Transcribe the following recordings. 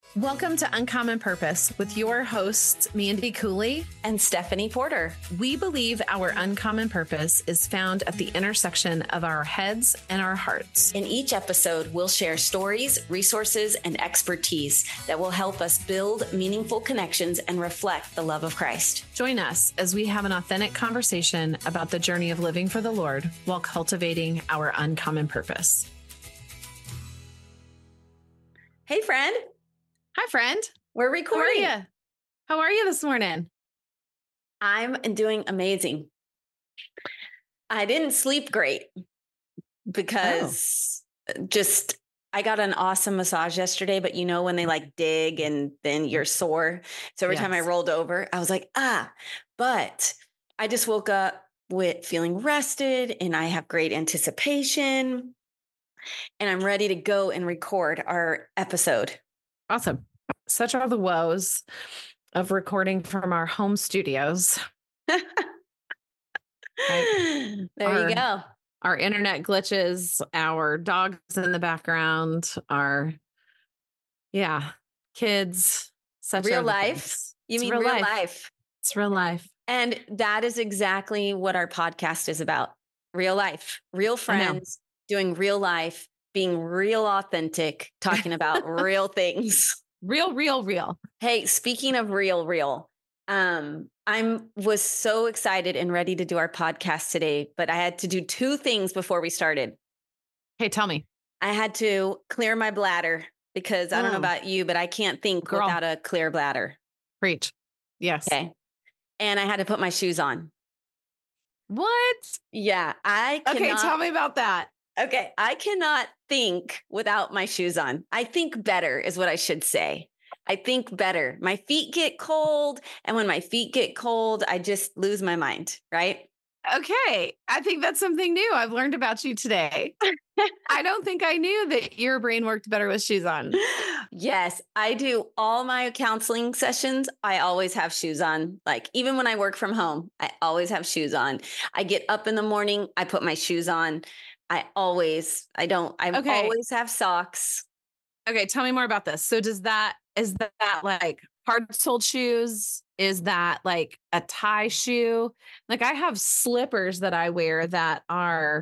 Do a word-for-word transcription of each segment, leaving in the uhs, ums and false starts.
Welcome to Uncommon Purpose with your hosts, Mandy Cooley and Stephanie Porter. We believe our uncommon purpose is found at the intersection of our heads and our hearts. In each episode, we'll share stories, resources, and expertise that will help us build meaningful connections and reflect the love of Christ. Join us as we have an authentic conversation about the journey of living for the Lord while cultivating our uncommon purpose. Hey, friend. Hi, friend. We're recording. How are you? How are you this morning? I'm doing amazing. I didn't sleep great because oh. just I got an awesome massage yesterday, but you know when they like dig and then you're sore. So every yes. time I rolled over, I was like, ah, but I just woke up with feeling rested and I have great anticipation and I'm ready to go and record our episode. Awesome. Such are the woes of recording from our home studios. Right? There our, you go. Our internet glitches, our dogs in the background, our, yeah, kids. Such real life. Things. You it's mean real, real life. life. It's real life. And that is exactly what our podcast is about. Real life, real friends doing real life, being real authentic, talking about real things. Real, real, real. Hey, speaking of real, real, um, I'm was so excited and ready to do our podcast today, but I had to do two things before we started. Hey, tell me. I had to clear my bladder because I don't oh. know about you, but I can't think Girl. without a clear bladder. Preach. Yes. Okay. And I had to put my shoes on. What? Yeah. I cannot, Okay, tell me about that. Okay. I cannot think without my shoes on. I think better is what I should say. I think better. My feet get cold. And when my feet get cold, I just lose my mind. Right. Okay. I think that's something new I've learned about you today. I don't think I knew that your brain worked better with shoes on. Yes, I do. All my counseling sessions, I always have shoes on. Like even when I work from home, I always have shoes on. I get up in the morning, I put my shoes on. I always, I don't, I okay. always have socks. Okay. Tell me more about this. So does that, is that like hard-soled shoes? Is that like a tie shoe? Like I have slippers that I wear that are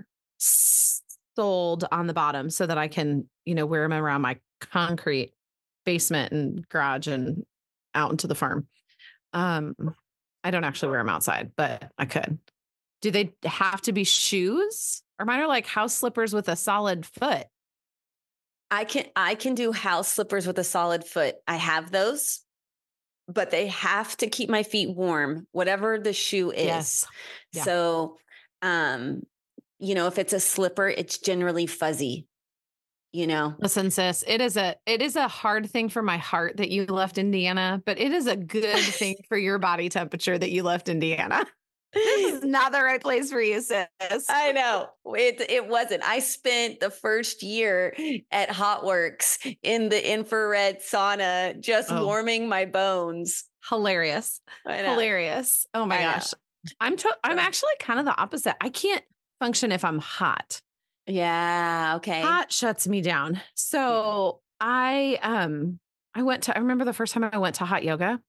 soled on the bottom so that I can, you know, wear them around my concrete basement and garage and out into the farm. Um, I don't actually wear them outside, but I could. Do they have to be shoes? Or mine are like house slippers with a solid foot. I can I can do house slippers with a solid foot. I have those, but they have to keep my feet warm, whatever the shoe is. Yes. Yeah. So, um, you know, if it's a slipper, it's generally fuzzy. You know, listen, sis, it is a it is a hard thing for my heart that you left Indiana, but it is a good thing for your body temperature that you left Indiana. This is not the right place for you, sis. I know. It it wasn't. I spent the first year at HotWorks in the infrared sauna, just oh. warming my bones. Hilarious. Hilarious. Oh my I gosh. Know. I'm to- I'm actually kind of the opposite. I can't function if I'm hot. Yeah. Okay. Hot shuts me down. So I um I went to I remember the first time I went to hot yoga.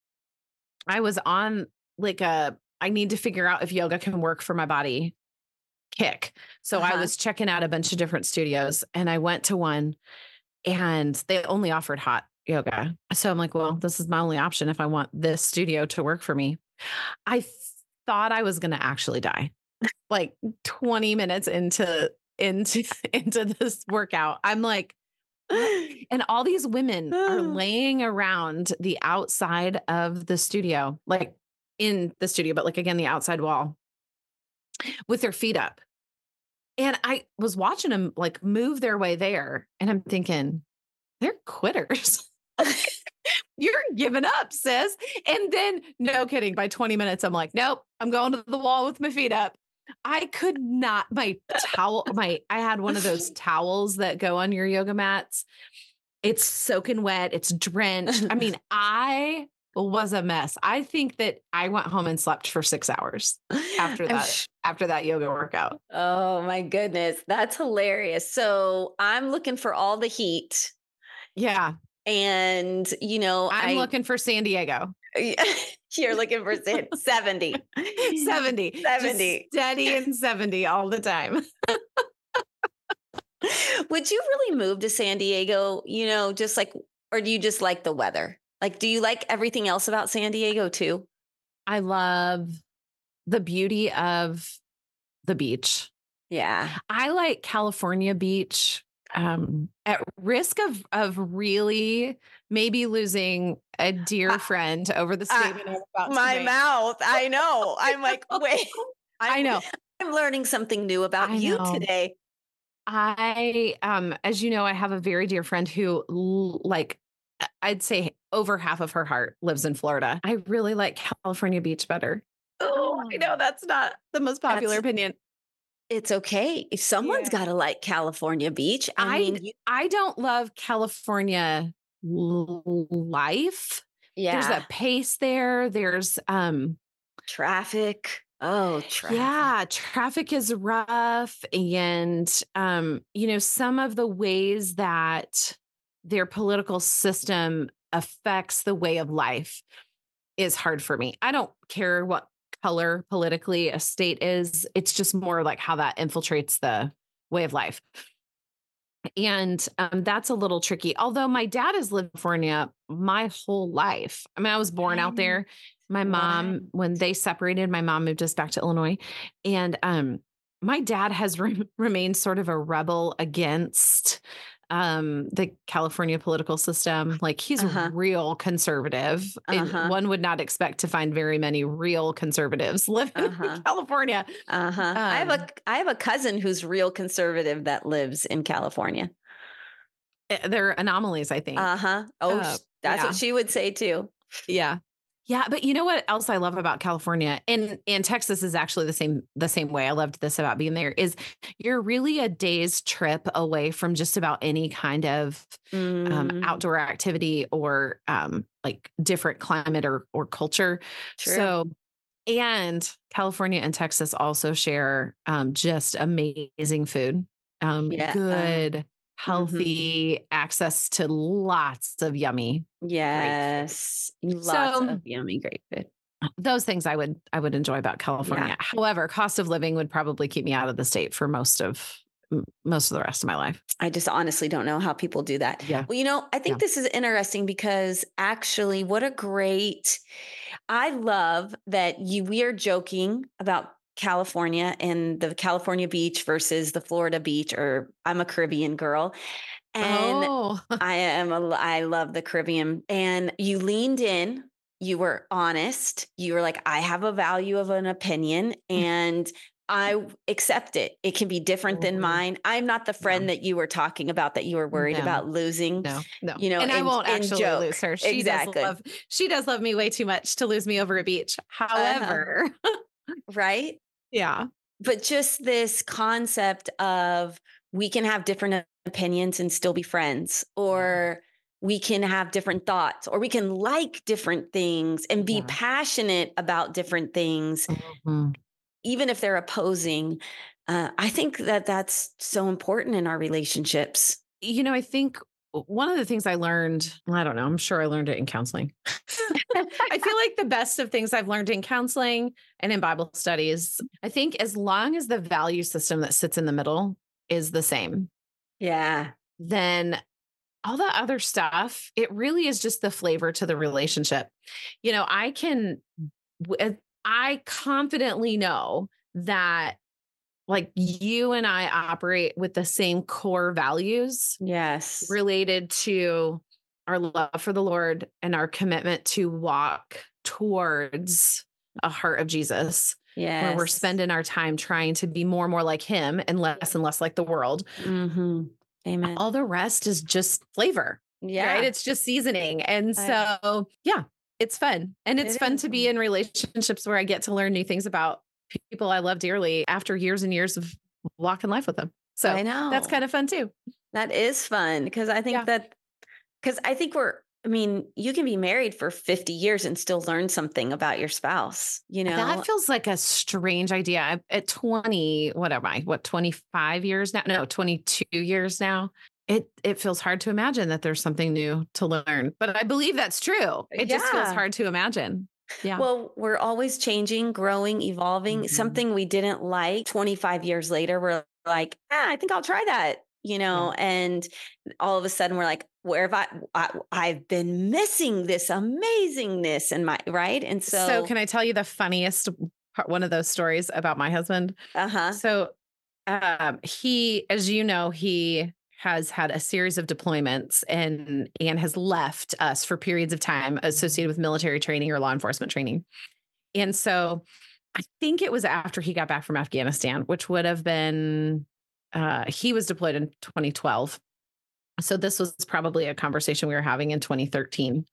I was on like a I need to figure out if yoga can work for my body kick. So uh-huh. I was checking out a bunch of different studios and I went to one and they only offered hot yoga. So I'm like, well, this is my only option if I want this studio to work for me. I th- thought I was going to actually die like twenty minutes into, into, into this workout. I'm like, and all these women are laying around the outside of the studio, like in the studio, but like, again, the outside wall with their feet up. And I was watching them like move their way there. And I'm thinking, they're quitters. You're giving up, sis. And then, no kidding, by twenty minutes, I'm like, nope, I'm going to the wall with my feet up. I could not, my towel, my, I had one of those towels that go on your yoga mats. It's soaking wet. It's drenched. I mean, I was a mess. I think that I went home and slept for six hours after that, sh- after that yoga workout. Oh my goodness. That's hilarious. So I'm looking for all the heat. Yeah. And, you know, I'm I, looking for San Diego. You're looking for seventy. seventy. seventy. Just steady and seventy all the time. Would you really move to San Diego, you know, just like, or do you just like the weather? Like, do you like everything else about San Diego too? I love the beauty of the beach. Yeah. I like California beach. Um, at risk of of really maybe losing a dear Uh, friend over the uh, statement I'm about my to make. mouth. I know. I'm like, wait. I'm, I know. I'm learning something new about I you know. today. I, um, as you know, I have a very dear friend who, l- like, I- I'd say over half of her heart lives in Florida. I really like California beach better. Oh, I know that's not the most popular That's opinion. It's okay. If someone's Yeah. got to like California beach. I, I, mean, d- you, I don't love California l- life. There's yeah, a pace there. There's, um, traffic. Oh, traffic. yeah, traffic is rough. And, um, you know, some of the ways that their political system affects the way of life is hard for me. I don't care what color politically a state is. It's just more like how that infiltrates the way of life. And um, that's a little tricky. Although my dad has lived in California my whole life. I mean, I was born out Right. there. My mom, Right. when they separated, my mom moved us back to Illinois. And um, my dad has re- remained sort of a rebel against um, the California political system. Like he's Uh-huh. real conservative. And Uh-huh. one would not expect to find very many real conservatives living Uh-huh. in California. Uh-huh. I have a Um, I have a cousin who's real conservative that lives in California. eh, they're anomalies, I think. Uh-huh. Oh, Uh, sh- that's yeah. what she would say too. Yeah. Yeah, but you know what else I love about California, and and Texas is actually the same the same way. I loved this about being there is you're really a day's trip away from just about any kind of um, Mm, outdoor activity or um, like different climate or or culture. true. So, and California and Texas also share um, just amazing food, um, Yeah. good, healthy access to lots of yummy Yes. Lots So- of yummy great food. those things I would I would enjoy about California. Yeah. However, cost of living would probably keep me out of the state for most of m- most of the rest of my life. I just honestly don't know how people do that. Yeah. Well, you know, I think Yeah. this is interesting because actually, what a great, I love that you, we are joking about California and the California beach versus the Florida beach, or I'm a Caribbean girl. And Oh, I am, a, I love the Caribbean. And you leaned in, you were honest. You were like, I have a value of an opinion and I accept it. It can be different than Mhm. mine. I'm not the friend No. that you were talking about that you were worried No. about losing. no, no. You know, and I in- won't in actually joke. lose her. She Exactly. does love she does love me way too much to lose me over a beach. However, Right? yeah. But just this concept of we can have different opinions and still be friends, or we can have different thoughts, or we can like different things and be Yeah. passionate about different things, Mhm. even if they're opposing. Uh, I think that that's so important in our relationships. You know, I think one of the things I learned, I don't know, I'm sure I learned it in counseling. I feel like the best of things I've learned in counseling and in Bible studies, I think as long as the value system that sits in the middle is the same, Yeah. then all the other stuff, it really is just the flavor to the relationship. You know, I can, w- I confidently know that like you and I operate with the same core values Yes. related to our love for the Lord and our commitment to walk towards a heart of Jesus, Yes. where we're spending our time trying to be more and more like him and less and less like the world. Mm-hmm. Amen. All the rest is just flavor, Yeah. right? It's just seasoning. And I- so, yeah, it's fun. And it's It fun is to be fun. in relationships where I get to learn new things about people I love dearly after years and years of walking life with them. So I know. that's kind of fun too. That is fun because I think Yeah. that, because I think we're, I mean, you can be married for fifty years and still learn something about your spouse, you know? That feels like a strange idea. I- At twenty, what am I? What, twenty-five years now? No, twenty-two years now. it it feels hard to imagine that there's something new to learn, but I believe that's true. It just feels Yeah. hard to imagine. Yeah. Well, we're always changing, growing, evolving. Mhm. Something we didn't like twenty-five years later, we're like, ah, I think I'll try that, you know, and all of a sudden we're like, where have I, I, I've been missing this amazingness in my, right? And so, So can I tell you the funniest part, one of those stories about my husband? uh-huh. So um, he, as you know, he has had a series of deployments and and has left us for periods of time associated with military training or law enforcement training. And so I think it was after he got back from Afghanistan, which would have been uh, he was deployed in twenty twelve. So this was probably a conversation we were having in twenty thirteen.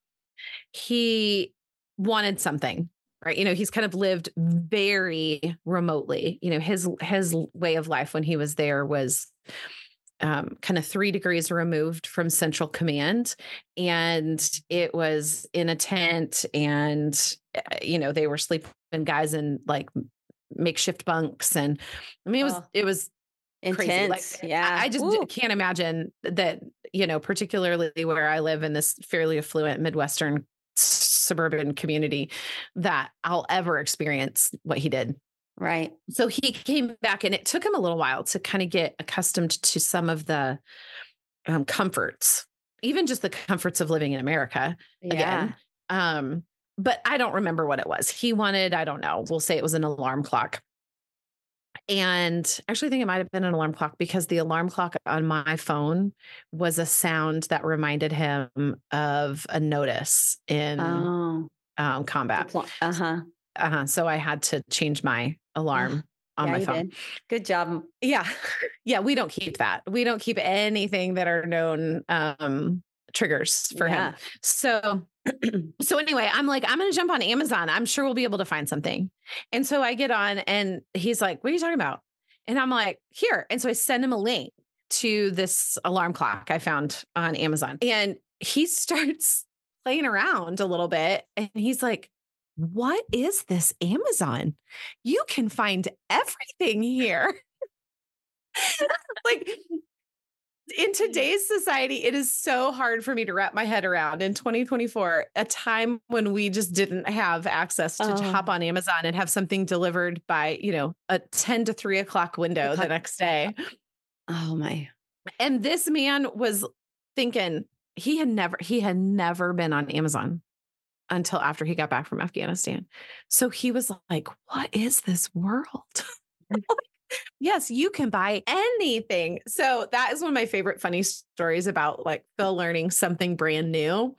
He wanted something, right? You know, he's kind of lived very remotely. You know, his his way of life when he was there was um, kind of three degrees removed from Central Command. And it was in a tent and, uh, you know, they were sleeping guys in like makeshift bunks. And I mean, it was, Oh, it was intense. crazy. Like, yeah. I, I just Ooh. can't imagine that, you know, particularly where I live in this fairly affluent Midwestern suburban community, that I'll ever experience what he did. Right. So he came back and it took him a little while to kind of get accustomed to some of the um, comforts, even just the comforts of living in America Yeah. again. Um, but I don't remember what it was. He wanted, I don't know, we'll say it was an alarm clock. And actually I think it might've been an alarm clock because the alarm clock on my phone was a sound that reminded him of a notice in Oh. um, combat. Uh-huh. Uh-huh. So I had to change my alarm on yeah, my you phone. did. Good job. Yeah. Yeah. We don't keep that. We don't keep anything that are known um, triggers for Yeah. him. So, so anyway, I'm like, I'm going to jump on Amazon. I'm sure we'll be able to find something. And so I get on and he's like, what are you talking about? And I'm like, here. And so I send him a link to this alarm clock I found on Amazon. And he starts playing around a little bit. And he's like, what is this Amazon? You can find everything here. Like in today's society, it is so hard for me to wrap my head around in twenty twenty-four, a time when we just didn't have access to Oh. hop on Amazon and have something delivered by, you know, a ten to three o'clock window the next day. Oh my. And this man was thinking he had never, he had never been on Amazon until after he got back from Afghanistan. So he was like, what is this world? Yes, you can buy anything. So that is one of my favorite funny stories about like Phil learning something brand new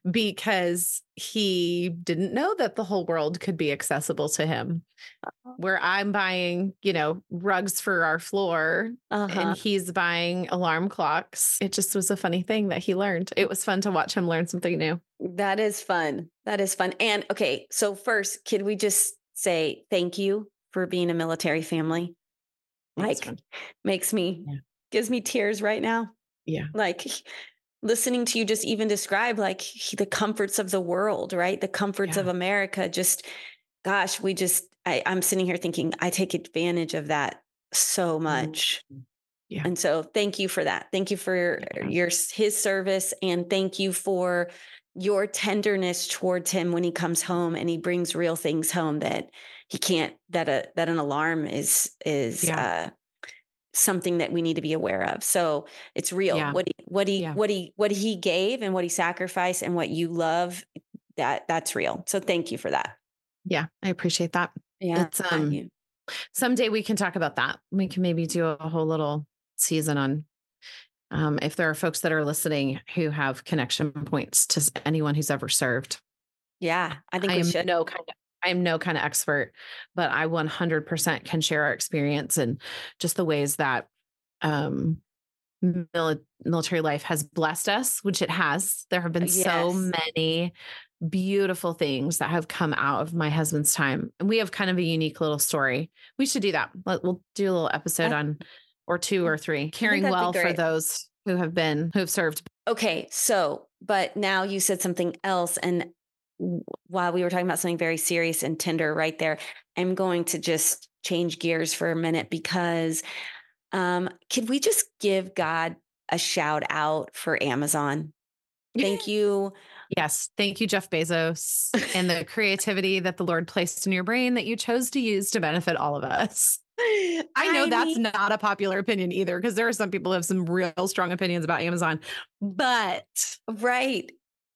because he didn't know that the whole world could be accessible to him. Where I'm buying, you know, rugs for our floor Uh-huh. and he's buying alarm clocks. It just was a funny thing that he learned. It was fun to watch him learn something new. That is fun. That is fun. And okay, so first, could we just say thank you for being a military family? Like makes me, yeah. gives me tears right now. Yeah. Like listening to you just even describe like the comforts of the world, right? The comforts Yeah. of America. Just, gosh, we just, I, I'm sitting here thinking I take advantage of that so much. Yeah. And so thank you for that. Thank you for your, Yeah. your, his service. And thank you for your tenderness towards him when he comes home and he brings real things home that he can't, that a, that an alarm is, is, Yeah. uh, something that we need to be aware of. So it's real. Yeah. What, he, what he, Yeah. what he, what he gave and what he sacrificed and what you love, that that's real. So thank you for that. Yeah. I appreciate that. Yeah. It's, um, someday we can talk about that. We can maybe do a whole little season on, um, if there are folks that are listening who have connection points to anyone who's ever served. Yeah. I think I we am should. no kind of, I am no kind of expert, but I one hundred percent can share our experience and just the ways that, um, mil- military life has blessed us, which it has. There have been so Yes. many beautiful things that have come out of my husband's time. And we have kind of a unique little story. We should do that. Let, we'll do a little episode I- on, or two or three, caring that'd be well for great. those who have been, who have served. Okay. So, but now you said something else. And w- while we were talking about something very serious and tender right there, I'm going to just change gears for a minute because um, could we just give God a shout out for Amazon. Thank you. Yes. Thank you, Jeff Bezos, and the creativity that the Lord placed in your brain that you chose to use to benefit all of us. I know I that's mean, not a popular opinion either, because there are some people who have some real strong opinions about Amazon, but right.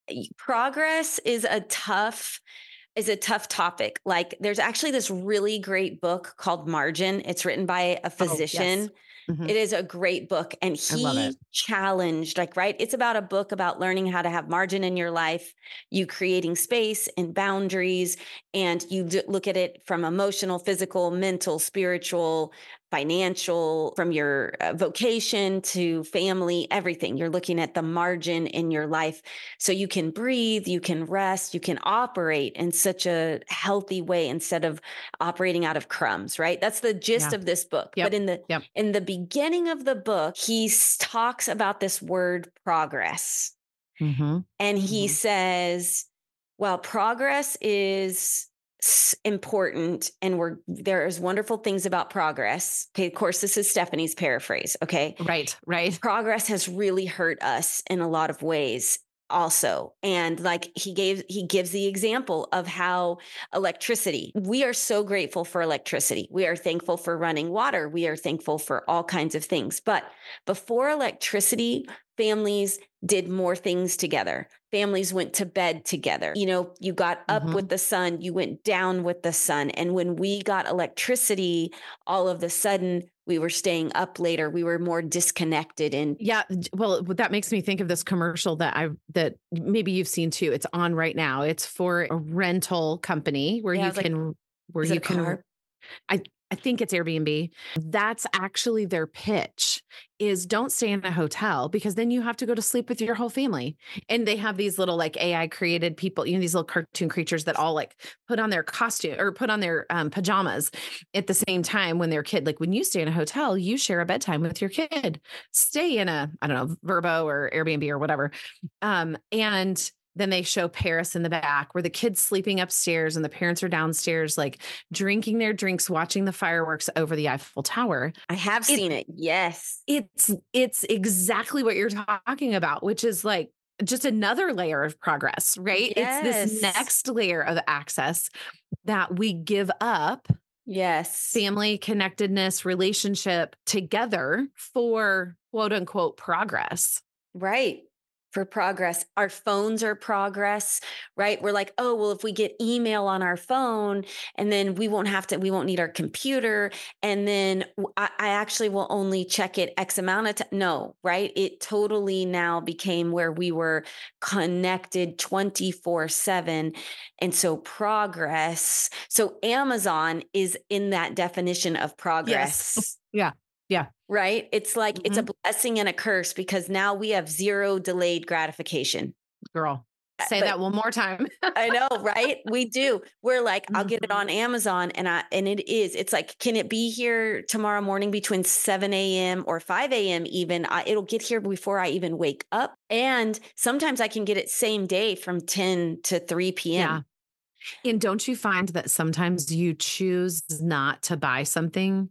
Progress is a tough is a tough topic. Like there's actually this really great book called Margin. It's written by a oh, yes. physician. Mhm. It is a great book. And I love it. he challenged, like, right? It's about a book about learning how to have margin in your life, you creating space and boundaries, and you d- look at it from emotional, physical, mental, spiritual, financial, from your uh, vocation to family, everything. You're looking at the margin in your life so you can breathe, you can rest, you can operate in such a healthy way instead of operating out of crumbs, right? That's the gist Yeah. of this book. Yep. But in the Yep. in the beginning of the book, he s- talks about this word progress. Mhm. And he Mhm. says, well, progress is s- important and we're there's wonderful things about progress. Okay, of course, this is Stephanie's paraphrase. Okay. Right. Right. Progress has really hurt us in a lot of ways also, and like he gave he gives the example of how electricity, we are so grateful for electricity, we are thankful for running water, we are thankful for all kinds of things, but before electricity, families did more things together. Families went to bed together. You know, you got up Mhm. with the sun, you went down with the sun. And when we got electricity, all of a sudden we were staying up later. We were more disconnected. And Yeah, d- well, that makes me think of this commercial that I that maybe you've seen too. It's on right now. It's for a rental company where yeah, I you was like, can where is it you a can car? I I think it's Airbnb. That's actually their pitch is don't stay in a hotel because then you have to go to sleep with your whole family. And they have these little like A I created people, you know, these little cartoon creatures that all like put on their costume or put on their um, pajamas at the same time when they're kid. Like when you stay in a hotel, you share a bedtime with your kid. Stay in a, I don't know, Verbo or Airbnb or whatever. Um, and then they show Paris in the back where the kid's sleeping upstairs and the parents are downstairs, like drinking their drinks, watching the fireworks over the Eiffel Tower. I have It, seen it. Yes. it's it's exactly what you're talking about, which is like just another layer of progress, right? It's this Yes. next layer of access that we give up Yes. family connectedness, relationship together for quote unquote progress. Right. For progress. Our phones are progress, right? We're like, oh, well, if we get email on our phone and then we won't have to, we won't need our computer. And then w- I, I actually will only check it X amount of time. No, right? It totally now became where we were connected twenty-four seven. And so progress. So Amazon is in that definition of Yes. progress. Yeah. Yeah. Right? It's like it's a Mhm. blessing and a curse because now we have zero delayed gratification. Girl, Uh, say But that one more time. I know, right? We do. We're like, I'll get it Mhm. on Amazon and I and it is. It's like, can it be here tomorrow morning between seven a.m. or five a.m. even? I, it'll get here before I even wake up. And sometimes I can get it same day from ten to three Yeah. p.m. And don't you find that sometimes you choose not to buy something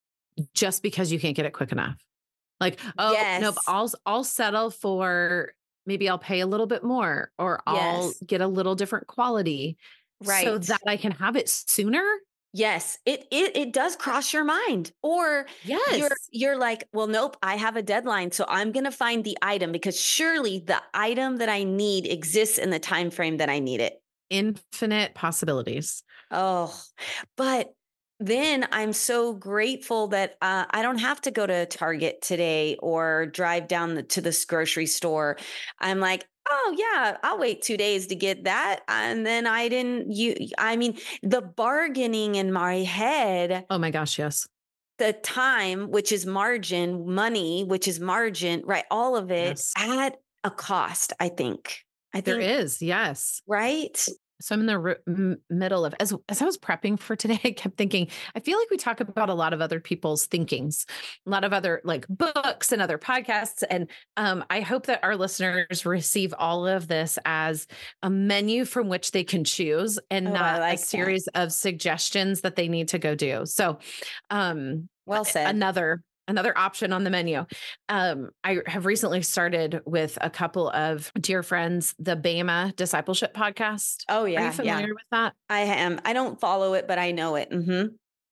just because you can't get it quick enough? Like, oh, nope, Yes. I'll I'll settle for maybe I'll pay a little bit more or I'll Yes. get a little different quality so Right. that I can have it sooner. Yes, it it it does cross your mind. Or you're Yes. you're like, "Well, nope, I have a deadline, so I'm going to find the item because surely the item that I need exists in the time frame that I need it." Infinite possibilities. Oh, but then I'm so grateful that uh, I don't have to go to Target today or drive down the, to this grocery store. I'm like, oh yeah, I'll wait two days to get that, and then I didn't. You, I mean, the bargaining in my head, Oh my gosh, yes. the time, which is margin, money, which is margin, right? All of it Yes. at a cost. I think. I There think is. Yes. right. So I'm in the r- m- middle of as as I was prepping for today, I kept thinking, I feel like we talk about a lot of other people's thinkings, a lot of other like books and other podcasts. And um, I hope that our listeners receive all of this as a menu from which they can choose and Oh, I not a like that. series of suggestions that they need to go do. So um Well said. another another option on the menu. Um, I have recently started with a couple of dear friends, the Bama Discipleship Podcast. Oh yeah. Are you familiar yeah. with that? I am. I don't follow it, but I know it. Mm-hmm.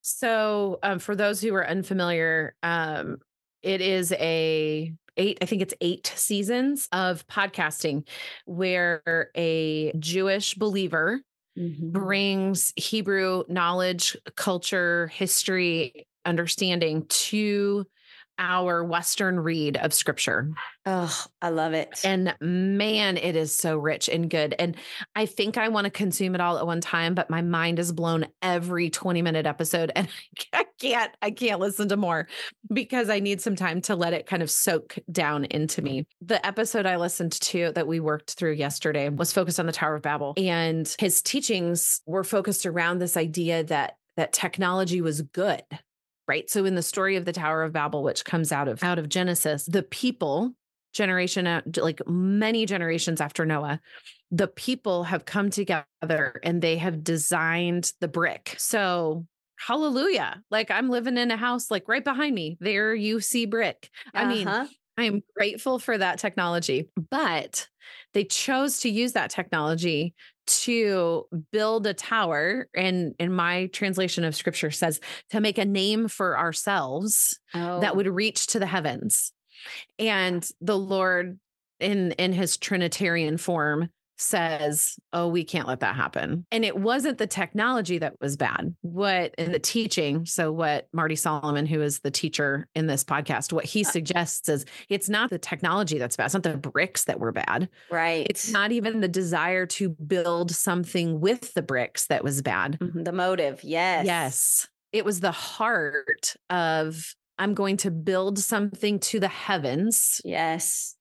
So um, for those who are unfamiliar, um, it is a eight, I think it's eight seasons of podcasting where a Jewish believer mm-hmm. brings Hebrew knowledge, culture, history, understanding to our Western read of scripture. Oh, I love it. And man, it is so rich and good. And I think I want to consume it all at one time, but my mind is blown every twenty minute episode. And I can't, I can't listen to more because I need some time to let it kind of soak down into me. The episode I listened to that we worked through yesterday was focused on the Tower of Babel, and his teachings were focused around this idea that that technology was good. Right. So in the story of the Tower of Babel, which comes out of out of Genesis, the people generation, like many generations after Noah, the people have come together and they have designed the brick. So hallelujah. Like I'm living in a house like right behind me. There you see brick. Uh-huh. I mean, I am grateful for that technology, but they chose to use that technology to build a tower. And in my translation of scripture says to make a name for ourselves oh. that would reach to the heavens. And the Lord in, in his Trinitarian form says, oh, we can't let that happen. And it wasn't the technology that was bad. What in the teaching, so what Marty Solomon, who is the teacher in this podcast, what he suggests is it's not the technology that's bad. It's not the bricks that were bad. Right. It's not even the desire to build something with the bricks that was bad. Mm-hmm. The motive. Yes. Yes. It was the heart of, I'm going to build something to the heavens. Yes.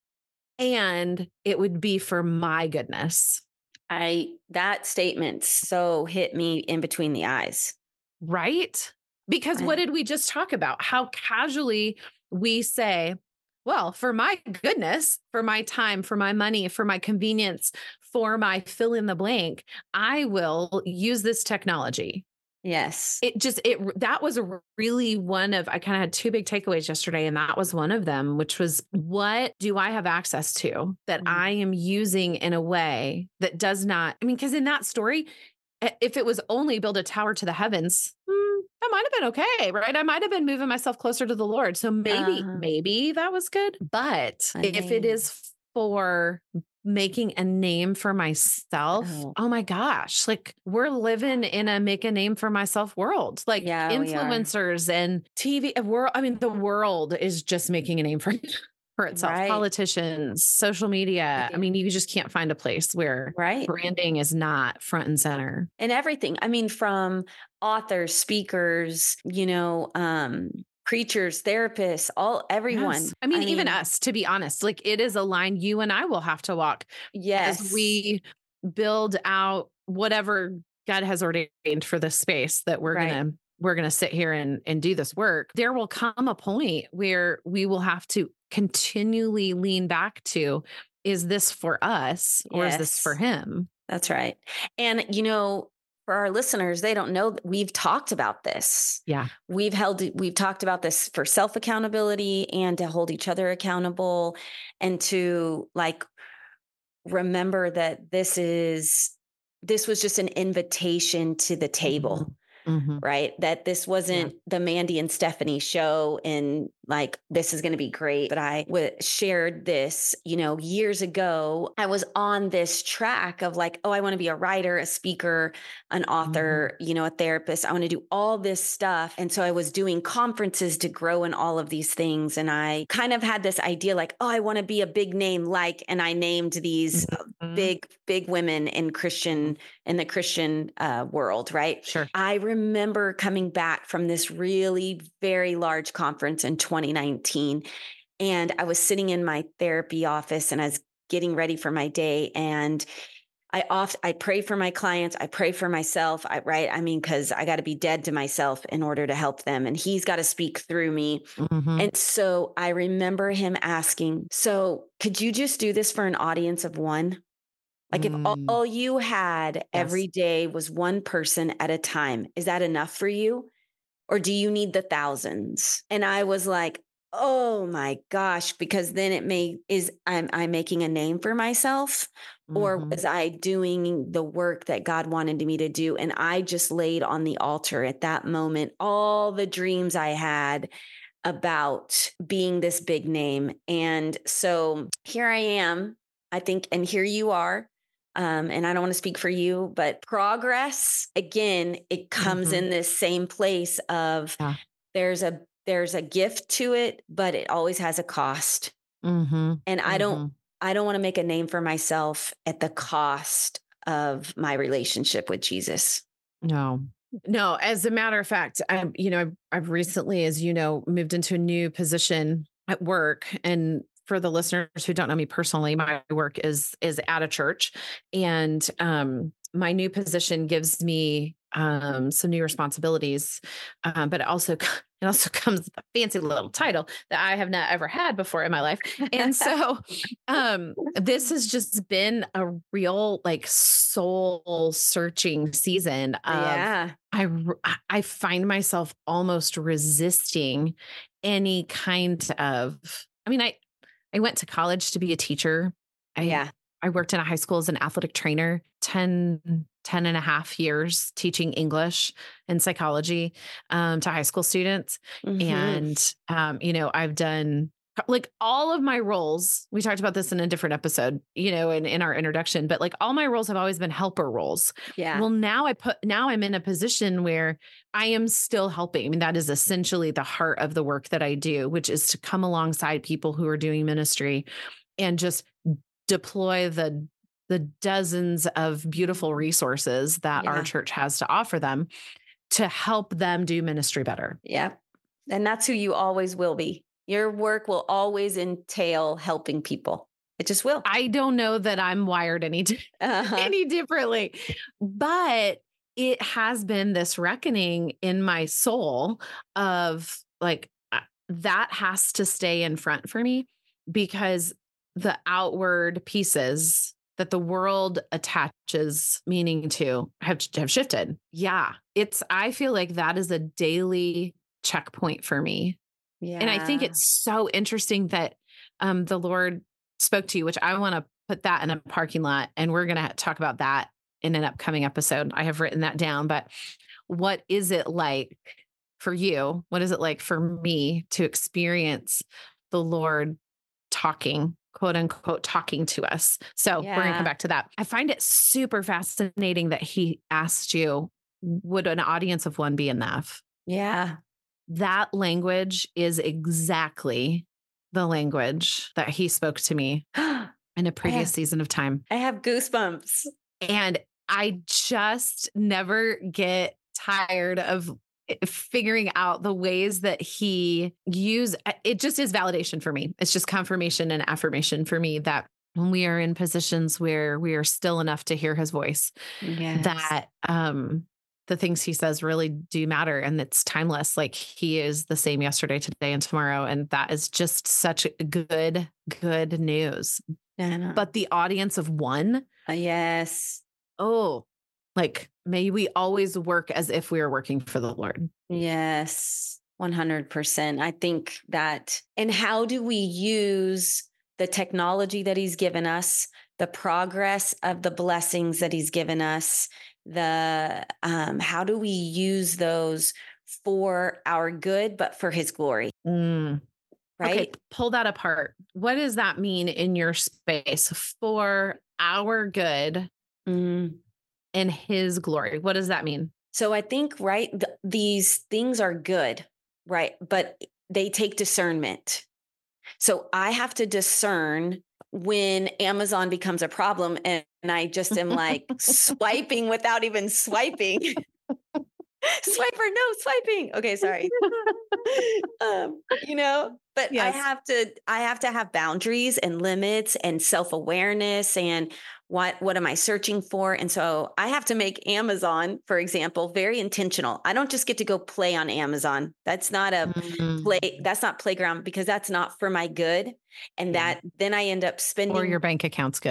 And it would be for my goodness. I, that statement so hit me in between the eyes. Right? Because what did we just talk about? How casually we say, well, for my goodness, for my time, for my money, for my convenience, for my fill in the blank, I will use this technology. Yes. It just, it, that was a really one of, I kind of had two big takeaways yesterday. And that was one of them, which was what do I have access to that mm-hmm. I am using in a way that does not, I mean, because in that story, if it was only build a tower to the heavens, hmm, that might have been okay, right? I might have been moving myself closer to the Lord. So maybe, uh-huh. maybe that was good. But I if mean. it is for making a name for myself. Oh. oh my gosh. Like we're living in a make a name for myself world, like yeah, influencers and T V world. I mean, the world is just making a name for, for itself. Right. Politicians, social media. I mean, you just can't find a place where right. branding is not front and center. And everything. I mean, from authors, speakers, you know, um, preachers, therapists, all everyone. Yes. I, mean, I mean, even us, to be honest, like it is a line you and I will have to walk. Yes. As we build out whatever God has ordained for this space that we're right. going to, we're going to sit here and, and do this work. There will come a point where we will have to continually lean back to, is this for us or yes. is this for him? That's right. And, you know, for our listeners, they don't know that we've talked about this. Yeah. We've held, we've talked about this for self-accountability and to hold each other accountable and to like, remember that this is, this was just an invitation to the table. Mm-hmm. Mm-hmm. Right. That this wasn't yeah. the Mandy and Stephanie show and like, this is going to be great. But I w- shared this, you know, years ago, I was on this track of like, oh, I want to be a writer, a speaker, an author, mm-hmm. you know, a therapist. I want to do all this stuff. And so I was doing conferences to grow in all of these things. And I kind of had this idea like, oh, I want to be a big name, like, and I named these mm-hmm. big, big women in Christian, in the Christian uh, world. Right. Sure. I remember coming back from this really very large conference in twenty nineteen. And I was sitting in my therapy office and I was getting ready for my day. And I oft, I pray for my clients. I pray for myself. I, right. I mean, cause I got to be dead to myself in order to help them. And he's got to speak through me. Mm-hmm. And so I remember him asking, so could you just do this for an audience of one? Like if all, all you had yes. every day was one person at a time, is that enough for you? or do you need the thousands? And I was like, oh my gosh, because then it may, is I'm, I'm making a name for myself, or Mhm. was I doing the work that God wanted me to do? And I just laid on the altar at that moment all the dreams I had about being this big name. And so here I am, I think, and here you are. Um, and I don't want to speak for you, but progress, again, it comes Mhm. in this same place of Yeah. there's a there's a gift to it, but it always has a cost. Mhm. And I don't Mhm. I don't want to make a name for myself at the cost of my relationship with Jesus. No. No, as a matter of fact, I'm, you know, I've, I've recently, as you know, moved into a new position at work. And for the listeners who don't know me personally, my work is is at a church. And um, my new position gives me um, some new responsibilities. Um, but it also it also comes with a fancy little title that I have not ever had before in my life. And so um, this has just been a real like soul searching season of Yeah. I r- I I find myself almost resisting any kind of I mean I I went to college to be a teacher. I Yeah. I worked in a high school as an athletic trainer, ten ten and a half years teaching English and psychology um, to high school students. Mm-hmm. And, um, you know, I've done like all of my roles. We talked about this in a different episode, you know, in, in our introduction, but like all my roles have always been helper roles. Yeah. Well, now I put, now I'm in a position where I am still helping. I mean, that is essentially the heart of the work that I do, which is to come alongside people who are doing ministry and just deploy the the dozens of beautiful resources that our Yeah. church has to offer them to help them do ministry better. Yeah. And that's who you always will be. Your work will always entail helping people. It just will. I don't know that I'm wired any Uh-huh. any differently, but it has been this reckoning in my soul of like uh, that has to stay in front for me because the outward pieces that the world attaches meaning to have have shifted. Yeah, it's I feel like that is a daily checkpoint for me. Yeah. And I think it's so interesting that um, the Lord spoke to you, which I want to put that in a parking lot. And we're going to talk about that in an upcoming episode. I have written that down. But what is it like for you? What is it like for me to experience the Lord talking, quote unquote, talking to us? So we're going to come Yeah. back to that. I find it super fascinating that he asked you, would an audience of one be enough? Yeah. That language is exactly the language that he spoke to me in a I previous have, season of time. I have goosebumps. And I just never get tired of figuring out the ways that he use it just is validation for me. It's just confirmation and affirmation for me that when we are in positions where we are still enough to hear his voice, Yes. that um the things he says really do matter and it's timeless. Like he is the same yesterday, today, and tomorrow. And that is just such good, good news. Yeah. But the audience of one, Uh, yes. oh, like may we always work as if we are working for the Lord. Yes. one hundred percent. I think that, and how do we use the technology that he's given us, the progress of the blessings that he's given us, the um, how do we use those for our good, but for his glory, Mm. right? Okay, pull that apart. What does that mean in your space for our good Mm. and his glory? What does that mean? So I think, right, th- these things are good, right? But they take discernment. So I have to discern when Amazon becomes a problem and, and I just am like swiping without even swiping. Swiper, no swiping. Okay, sorry. um, you know, but I Yes. have to I have to have boundaries and limits and self-awareness and what what am I searching for? And so I have to make Amazon, for example, very intentional. I don't just get to go play on Amazon. That's not a Mm. play that's not playground because that's not for my good. And Yeah. that then I end up Or spending your bank account's good.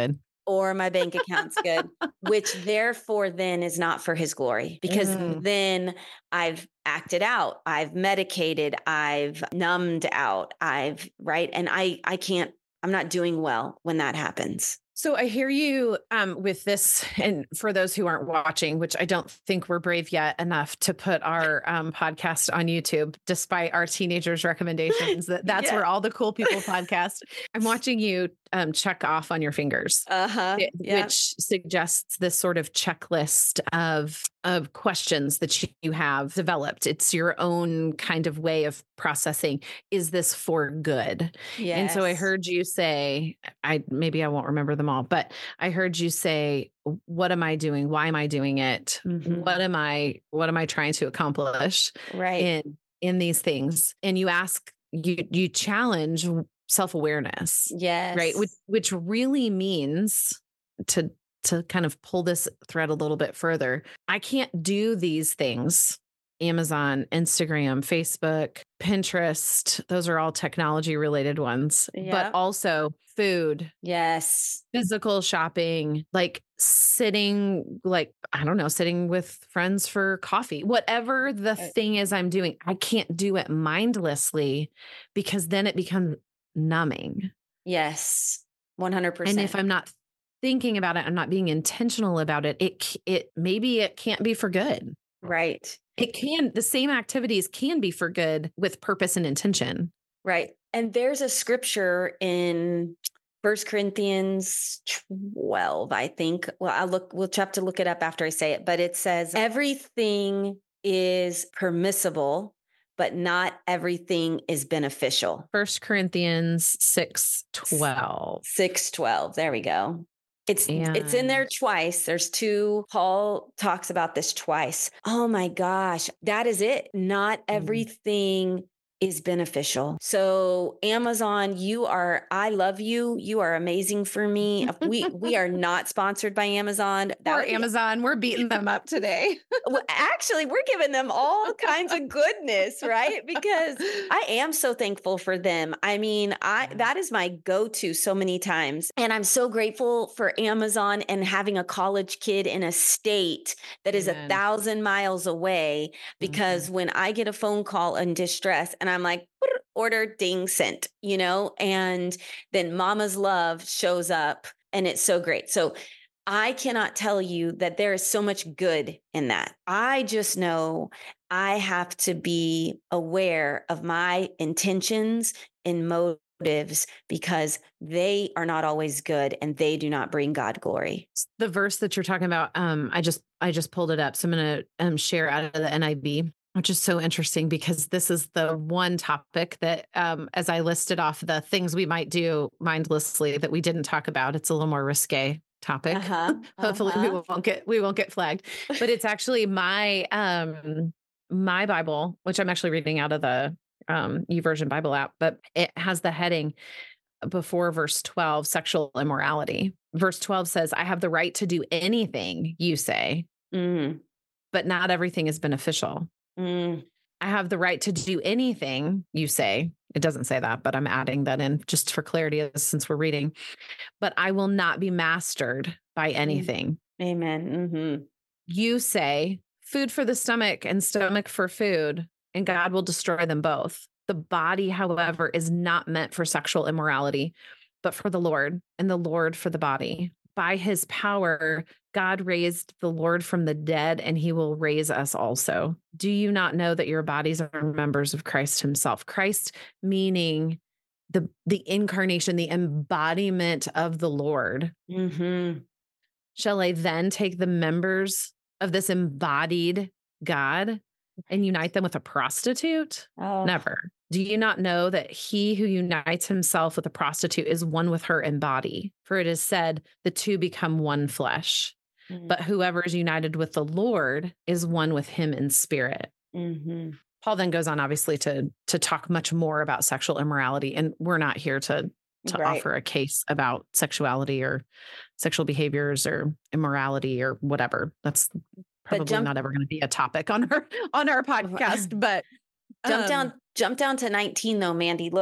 or my bank account's good, which therefore then is not for his glory, because mm. then I've acted out, I've medicated, I've numbed out, I've, right. And I, I can't, I'm not doing well when that happens. So I hear you um, with this, and for those who aren't watching, which I don't think we're brave yet enough to put our um, podcast on YouTube, despite our teenagers' recommendations, that that's yeah. where all the cool people podcast. I'm watching you um, check off on your fingers, uh-huh. it, yeah. which suggests this sort of checklist of of questions that you have developed. It's your own kind of way of processing. Is this for good? Yes. And so I heard you say, I maybe I won't remember them all, but I heard you say, what am I doing? Why am I doing it? Mm-hmm. What am I, what am I trying to accomplish right. in, in these things? And you ask, you, you challenge self-awareness. Yes. Right. Which, which really means to, to kind of pull this thread a little bit further. I can't do these things. Amazon, Instagram, Facebook, Pinterest. Those are all technology related ones, yep. but also food. Yes. Physical shopping, like sitting, like, I don't know, sitting with friends for coffee, whatever the right. thing is I'm doing, I can't do it mindlessly because then it becomes numbing. Yes. one hundred percent. And if I'm not thinking about it, I'm not being intentional about it, it, it, maybe it can't be for good. Right. It can, the same activities can be for good with purpose and intention. Right. And there's a scripture in First Corinthians twelve, I think. Well, I'll look, we'll have to look it up after I say it, but it says everything is permissible, but not everything is beneficial. First Corinthians six twelve. six twelve. There we go. It's and... it's in there twice. There's two. Paul talks about this twice. Oh my gosh. That is it. Not everything mm. is beneficial. So Amazon, you are, I love you. You are amazing for me. We we are not sponsored by Amazon. Or Amazon, be, we're beating them up today. Well, actually, we're giving them all kinds of goodness, right? Because I am so thankful for them. I mean, I that is my go-to so many times. And I'm so grateful for Amazon and having a college kid in a state that is Amen. a thousand miles away, because mm-hmm. when I get a phone call in distress and I'm like, order, ding, sent, you know, and then Mama's Love shows up and it's so great. So I cannot tell you that there is so much good in that. I just know I have to be aware of my intentions and motives, because they are not always good and they do not bring God glory. The verse that you're talking about, um, I just, I just pulled it up. So I'm going to um, share out of the N I V. Which is so interesting, because this is the one topic that, um, as I listed off the things we might do mindlessly that we didn't talk about, it's a little more risque topic. Uh-huh. Hopefully uh-huh. we won't get, we won't get flagged, but it's actually my, um, my Bible, which I'm actually reading out of the, um, YouVersion Bible app, but it has the heading before verse twelve, sexual immorality. Verse twelve says, I have the right to do anything you say, mm. but not everything is beneficial. Mm. I have the right to do anything you say. It doesn't say that, but I'm adding that in just for clarity since we're reading. But I will not be mastered by anything. Amen. Mm-hmm. You say food for the stomach and stomach for food, and God will destroy them both. The body, however, is not meant for sexual immorality, but for the Lord, and the Lord for the body. By his power, God raised the Lord from the dead, and he will raise us also. Do you not know that your bodies are members of Christ himself? Christ meaning the, the incarnation, the embodiment of the Lord. Mm-hmm. Shall I then take the members of this embodied God and unite them with a prostitute? Oh. Never. Do you not know that he who unites himself with a prostitute is one with her in body? For it is said, the two become one flesh. Mm-hmm. But whoever is united with the Lord is one with him in spirit. Mm-hmm. Paul then goes on, obviously, to, to talk much more about sexual immorality. And we're not here to, to right. offer a case about sexuality or sexual behaviors or immorality or whatever. That's probably jump, not ever going to be a topic on our, on our podcast, but jump um, down, jump down to nineteen though, Mandy. Look,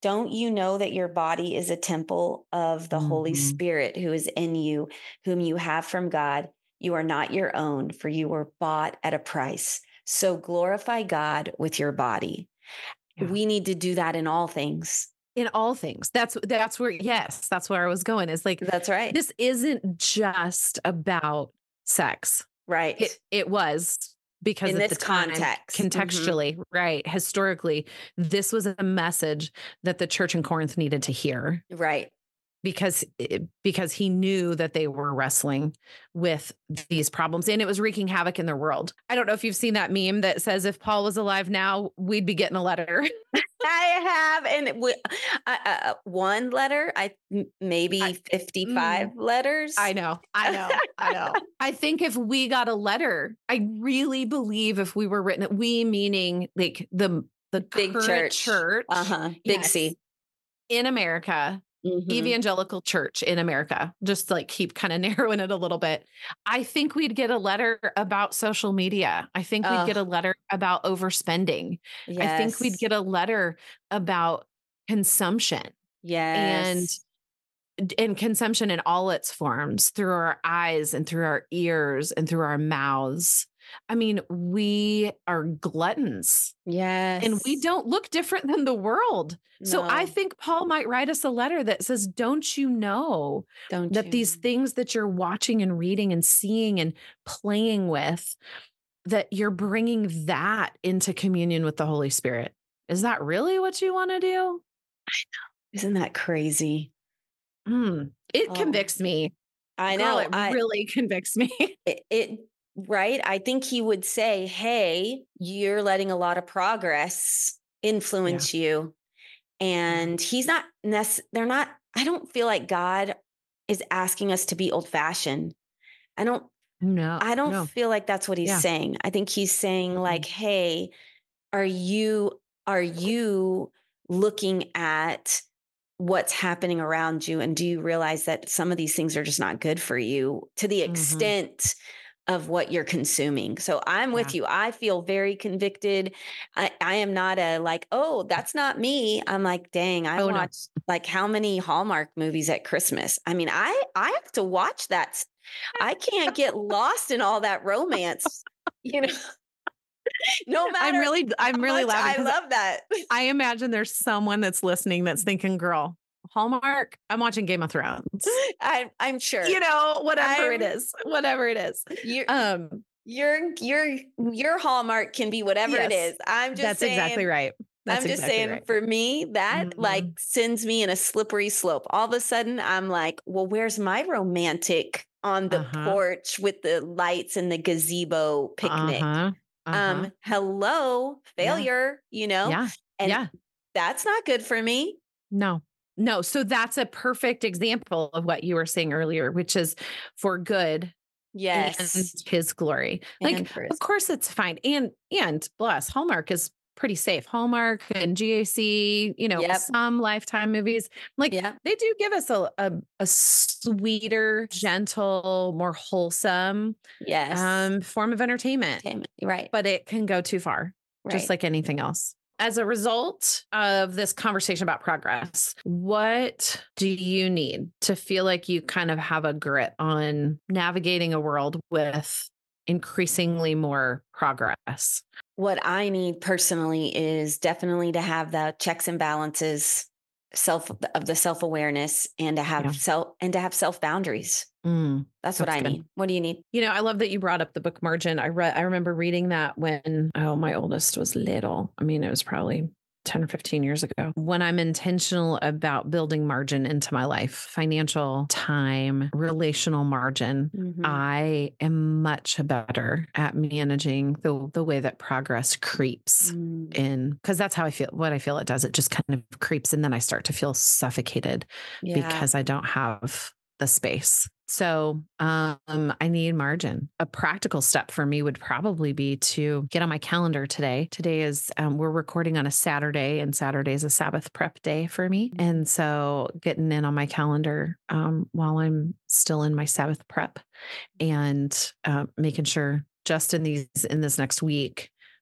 don't you know that your body is a temple of the Holy Mhm. Spirit who is in you, whom you have from God? You are not your own, for you were bought at a price. So glorify God with your body. Yeah. We need to do that in all things. In all things. That's that's where, yes, that's where I was going. Is like, That's right. this isn't just about sex. Right. It it was because In at this the time, context. Mhm. contextually, right, historically, this was a message that the church in Corinth needed to hear. Right. Because it, because he knew that they were wrestling with these problems and it was wreaking havoc in their world. I don't know if you've seen that meme that says if Paul was alive now, we'd be getting a letter. I have, and we, uh, uh, one letter, I m- maybe I- fifty-five mm, letters. I know, I know, I know. I think if we got a letter, I really believe if we were written, we meaning like the the Big current church. church, Uh-huh. Big yes, C. in America, Mhm. evangelical church in America, just to like keep kind of narrowing it a little bit. I think we'd get a letter about social media. I think we'd get a Oh, letter about overspending. I think we'd yes. get a letter about consumption and Yes. and consumption in all its forms through our eyes and through our ears and through our mouths. I mean, we are gluttons. Yes. And we don't look different than the world. So I No. think Paul might write us a letter that says, don't you know Don't that you? these things that you're watching and reading and seeing and playing with, that you're bringing that into communion with the Holy Spirit? Is that really what you want to do? Isn't that crazy? Mm, it Oh, convicts me. I Girl, know. it I really convicts me. it, it right. I think he would say, "Hey, you're letting a lot of progress Yeah. influence you." And he's not nec- they're not, I don't feel like God is asking us to be old fashioned. I don't, No, I don't no. feel like that's what he's Yeah. saying. I think he's saying like, hey, are you, are you looking at what's happening around you? And do you realize that some of these things are just not good for you to the Mhm. extent of what you're consuming? So I'm with Yeah. you. I feel very convicted. I, I am not a like, oh, that's not me. I'm like, dang, I Oh, no. watch like how many Hallmark movies at Christmas? I mean, I I have to watch that. s- I can't get lost in all that romance, you know, no I'm matter really, I'm how really much laughing I because love that. I imagine there's someone that's listening that's thinking, girl, Hallmark, I'm watching Game of Thrones. I, I'm sure. You know, whatever it I'm- is, whatever it is. Your Um, your your your Hallmark can be whatever it Yes, is. I'm just that's saying, exactly right. That's I'm just exactly saying right. for me, that like Mhm. sends me in a slippery slope. All of a sudden, I'm like, well, where's my romantic on the Uh-huh. porch with the lights and the gazebo picnic? Uh-huh. Uh-huh. Um, hello, Yeah. failure, you know? Yeah. And Yeah. that's not good for me. No. No. So that's a perfect example of what you were saying earlier, which is for good Yes. and his glory. Like, And for of his- course it's fine. And and bless, Hallmark is pretty safe. Hallmark and G A C, you know, Yep. some Lifetime movies, like Yeah. they do give us a, a a sweeter, gentle, more wholesome Yes. um form of entertainment. Entertainment. Right. But it can go too far, Right. just like anything else. As a result of this conversation about progress, what do you need to feel like you kind of have a grit on navigating a world with increasingly more progress? What I need personally is definitely to have the checks and balances self of the self-awareness and to have Yeah. self and to have self boundaries. Mm, That's what that's I good. need. What do you need? You know, I love that you brought up the book Margin. I read, I remember reading that when, oh, my oldest was little. I mean, it was probably ten or fifteen years ago. When I'm intentional about building margin into my life, financial, time, relational margin, Mhm. I am much better at managing the, the way that progress creeps Mm. in, because that's how I feel. What I feel it does, it just kind of creeps. And then I start to feel suffocated Yeah. because I don't have the space. So um, I need margin. A practical step for me would probably be to get on my calendar today. Today is, um, we're recording on a Saturday, and Saturday is a Sabbath prep day for me. And so getting in on my calendar um, while I'm still in my Sabbath prep and uh, making sure just in these, in this next week,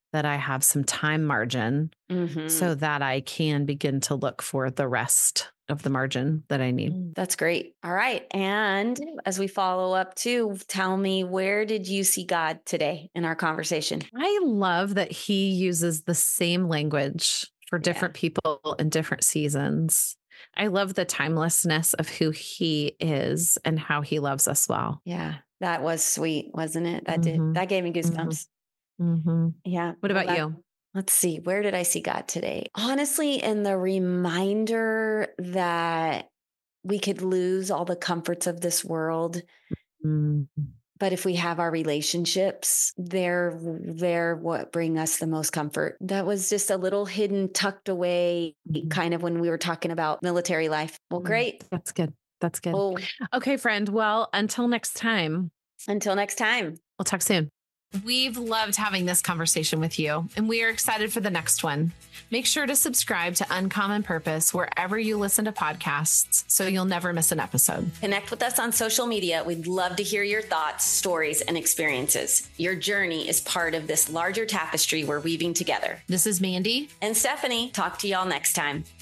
that I have some time margin mm-hmm. so that I can begin to look for the rest of the margin that I need. That's great. All right. And as we follow up too, tell me, where did you see God today in our conversation? I love that he uses the same language for different yeah. people in different seasons. I love the timelessness of who he is and how he loves us well. Yeah, that was sweet, wasn't it? That mm-hmm. did. That gave me goosebumps. Mm-hmm. Yeah. What about well, that, you? Let's see. Where did I see God today? Honestly, in the reminder that we could lose all the comforts of this world. Mm-hmm. But if we have our relationships, they're, they're what bring us the most comfort. That was just a little hidden, tucked away, kind of when we were talking about military life. Well, great. That's good. That's good. Oh. Okay, friend. Well, until next time. Until next time. We'll talk soon. We've loved having this conversation with you, and we are excited for the next one. Make sure to subscribe to Uncommon Purpose wherever you listen to podcasts so you'll never miss an episode. Connect with us on social media. We'd love to hear your thoughts, stories, and experiences. Your journey is part of this larger tapestry we're weaving together. This is Mandy and Stephanie. Talk to y'all next time.